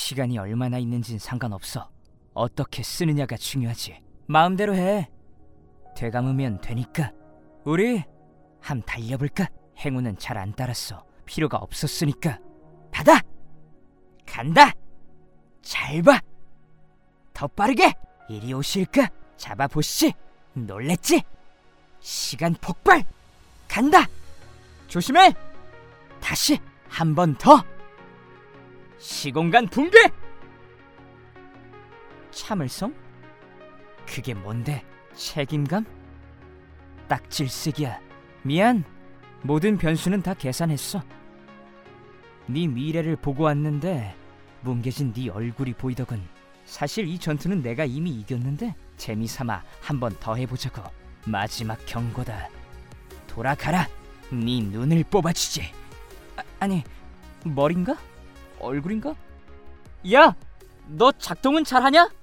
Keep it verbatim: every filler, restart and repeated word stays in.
시간이 얼마나 있는진 상관없어. 어떻게 쓰느냐가 중요하지. 마음대로 해. 되감으면 되니까. 우리 함 달려볼까? 행운은 잘 안 따랐어. 필요가 없었으니까. 받아! 간다! 잘 봐! 더 빠르게! 이리 오실까? 잡아보시지! 놀랬지? 시간 폭발! 간다! 조심해! 다시 한 번 더! 시공간 붕괴! 참을성? 그게 뭔데? 책임감? 딱 질색이야. 미안. 모든 변수는 다 계산했어. 네 미래를 보고 왔는데 뭉개진 네 얼굴이 보이더군. 사실 이 전투는 내가 이미 이겼는데 재미삼아 한 번 더 해보자고. 마지막 경고다. 돌아가라. 네 눈을 뽑아주지. 아, 아니 머린가? 얼굴인가? 야! 너 작동은 잘하냐?